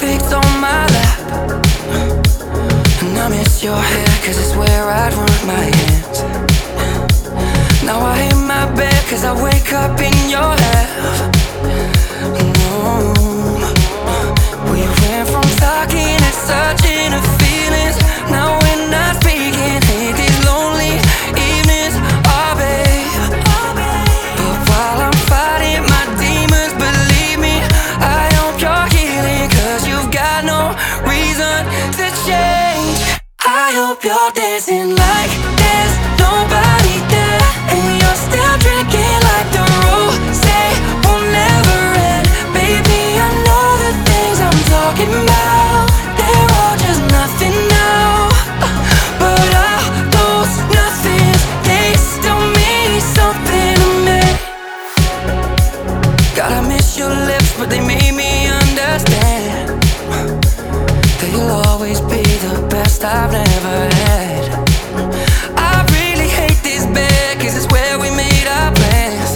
perfect on my lap. And I miss your hair, cause it's where I'd want my hands. Now I hate my bed, cause I wake up in your lap. No. We went from talking and searching of feelings. Now we're not speaking. Hate these lonely evenings, oh babe. But while I'm fighting my demons, believe me, I hope you're healing, cause you've got no reason to change. I hope you're dancing like there's nobody there, and you're still drinking like the rosé will never end. Baby, I know the things I'm talking about, they're all just nothing now. But all those nothings, they still mean something to me. God, I miss your lips, but they made me understand that you'll always be the best I've ever had. I really hate this bed, cause it's where we made our plans.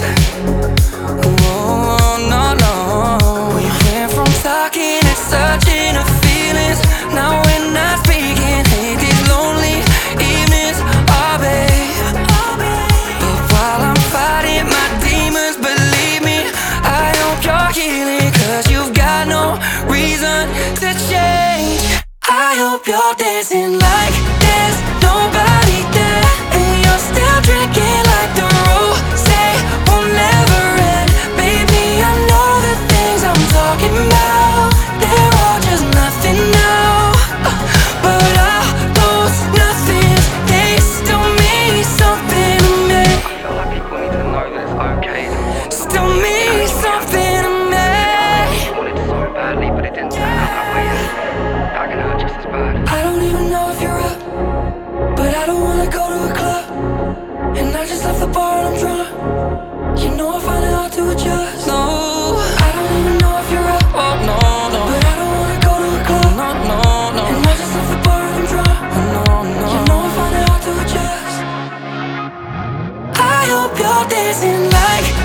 Oh, no, no. We went from talking and searching of feelings. Now we're not speaking. Hate these lonely evenings, oh babe. But while I'm fighting my demons, believe me, I hope you're healing, cause you've got no reason to change. I hope you're dancing like there's nobody there, and you're still drinking like the rosé will never end. Baby, I know the things I'm talking about, they're all just nothing now. But all those nothings, they still mean something to me. I feel like people need to know that it's okay to want Still mean something to me. I wanted it so badly, but it didn't turn out that way. That can hurt just as bad. I don't even know if you're up, but I don't wanna go to a club, and I just left the bar and I'm drunk. You know I find it hard to adjust. No, I don't even know if you're up, oh no, no. But I don't wanna go to a club, no, no, no. And I just left the bar and I'm drunk. No, no. You know I find it hard to adjust. I hope you're dancing like